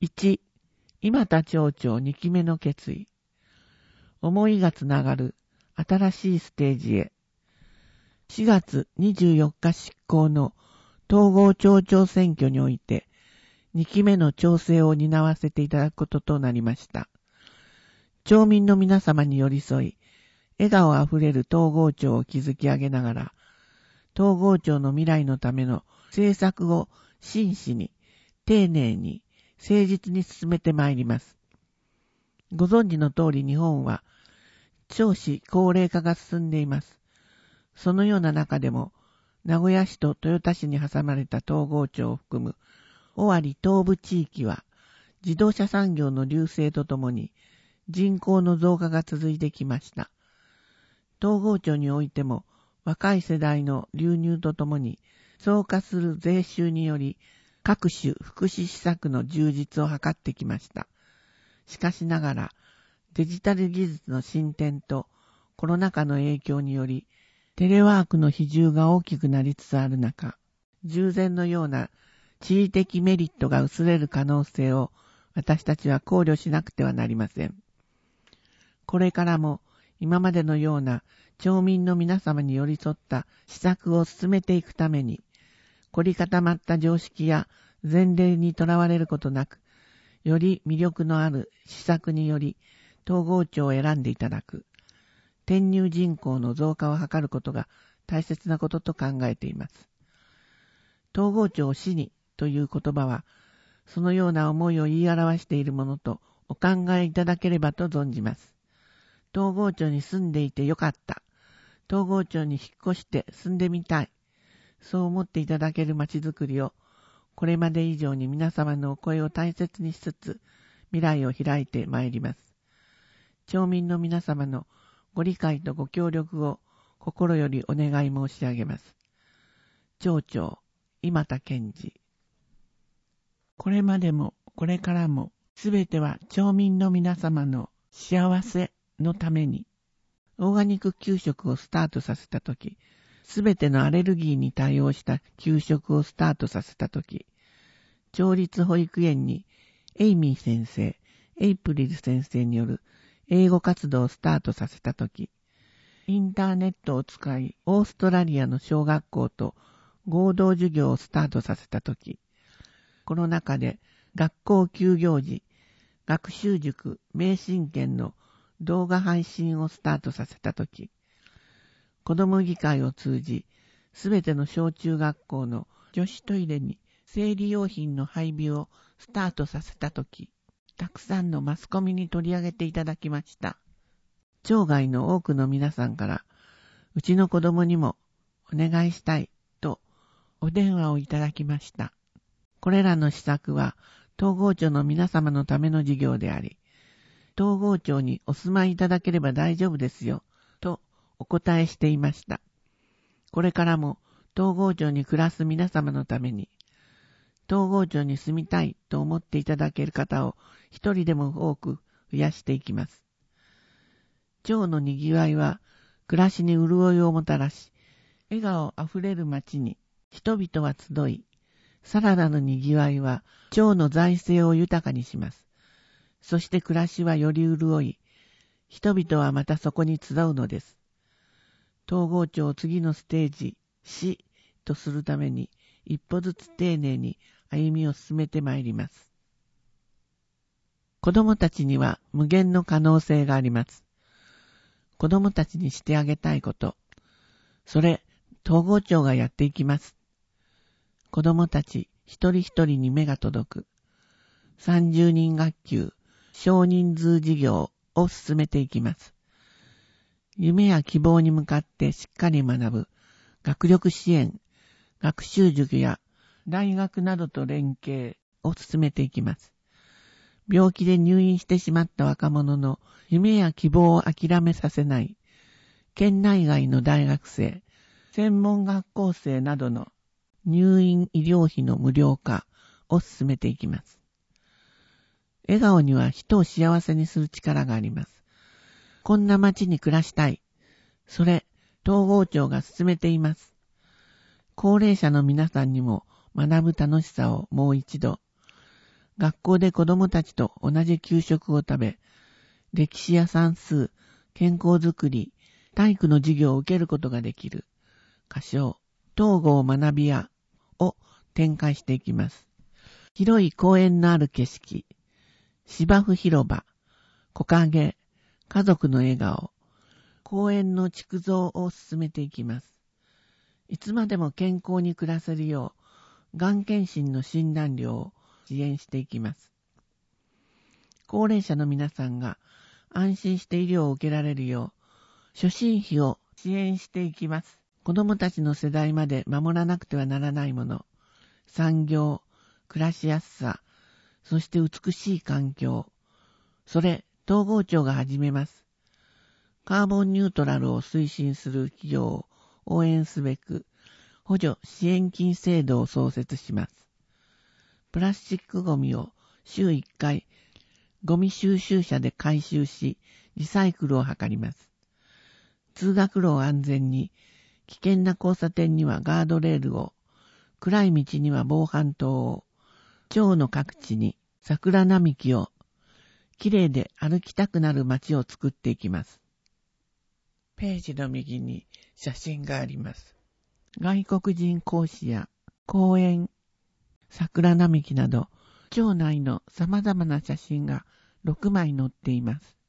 1、今田町長2期目の決意。思いがつながる新しいステージへ。4月24日執行の統合町長選挙において2期目の調整を担わせていただくこととなりました。町民の皆様に寄り添い、笑顔あふれる統合町を築き上げながら、統合町の未来のための政策を真摯に、丁寧に、誠実に進めてまいります。ご存知の通り日本は少子高齢化が進んでいます。そのような中でも、名古屋市と豊田市に挟まれた統合町を含む尾張東部地域は、自動車産業の隆盛とともに人口の増加が続いてきました。統合町においても、若い世代の流入とともに、増加する税収により、各種福祉施策の充実を図ってきました。しかしながら、デジタル技術の進展とコロナ禍の影響により、テレワークの比重が大きくなりつつある中、従前のような地位的メリットが薄れる可能性を私たちは考慮しなくてはなりません。これからも今までのような町民の皆様に寄り添った施策を進めていくために、凝り固まった常識や前例にとらわれることなく、より魅力のある施策により統合町を選んでいただく、転入人口の増加を図ることが大切なことと考えています。統合町を市にという言葉は、そのような思いを言い表しているものとお考えいただければと存じます。統合町に住んでいてよかった。統合町に引っ越して住んでみたい。そう思っていただける街づくりを、これまで以上に皆様のお声を大切にしつつ、未来を開いてまいります。町民の皆様のご理解とご協力を心よりお願い申し上げます。町長、今田健二。これまでもこれからも、すべては町民の皆様の幸せのために、オーガニック給食をスタートさせたとき、すべてのアレルギーに対応した給食をスタートさせたとき、町立保育園にエイミー先生、エイプリル先生による英語活動をスタートさせたとき、インターネットを使い、オーストラリアの小学校と合同授業をスタートさせたとき、コロナ禍で学校休業時、学習塾名親権の動画配信をスタートさせたとき、子ども議会を通じ、すべての小中学校の女子トイレに生理用品の配備をスタートさせたとき、たくさんのマスコミに取り上げていただきました。町外の多くの皆さんから、うちの子どもにもお願いしたいとお電話をいただきました。これらの施策は統合町の皆様のための事業であり、統合町にお住まいいただければ大丈夫ですよとお答えしていました。これからも統合町に暮らす皆様のために、統合町に住みたいと思っていただける方を一人でも多く増やしていきます。町のにぎわいは暮らしに潤いをもたらし、笑顔あふれる街に人々は集い、さらなるにぎわいは町の財政を豊かにします。そして暮らしはより潤い、人々はまたそこに集うのです。統合町を次のステージ、市とするために一歩ずつ丁寧に歩みを進めてまいります。子供たちには無限の可能性があります。子供たちにしてあげたいこと、それ、統合町がやっていきます。子供たち一人一人に目が届く。30人学級、少人数事業を進めていきます。夢や希望に向かってしっかり学ぶ、学力支援、学習塾や大学などと連携を進めていきます。病気で入院してしまった若者の夢や希望を諦めさせない、県内外の大学生、専門学校生などの入院医療費の無料化を進めていきます。笑顔には人を幸せにする力があります。こんな街に暮らしたい。それ、統合庁が進めています。高齢者の皆さんにも学ぶ楽しさをもう一度。 学校で子供たちと同じ給食を食べ、歴史や算数、健康づくり、体育の授業を受けることができる。仮称、統合学び屋を展開していきます。広い公園のある景色、芝生広場、木陰、家族の笑顔、公園の築造を進めていきます。いつまでも健康に暮らせるよう、がん検診の診断料を支援していきます。高齢者の皆さんが安心して医療を受けられるよう、初診費を支援していきます。子どもたちの世代まで守らなくてはならないもの、産業、暮らしやすさ、そして美しい環境、それ、統合庁が始めます。カーボンニュートラルを推進する企業を応援すべく、補助支援金制度を創設します。プラスチックゴミを週1回、ゴミ収集車で回収し、リサイクルを図ります。通学路を安全に、危険な交差点にはガードレールを、暗い道には防犯灯を、町の各地に桜並木を、きれいで歩きたくなる街を作っていきます。ページの右に写真があります。外国人講師や公園、桜並木など、町内の様々な写真が6枚載っています。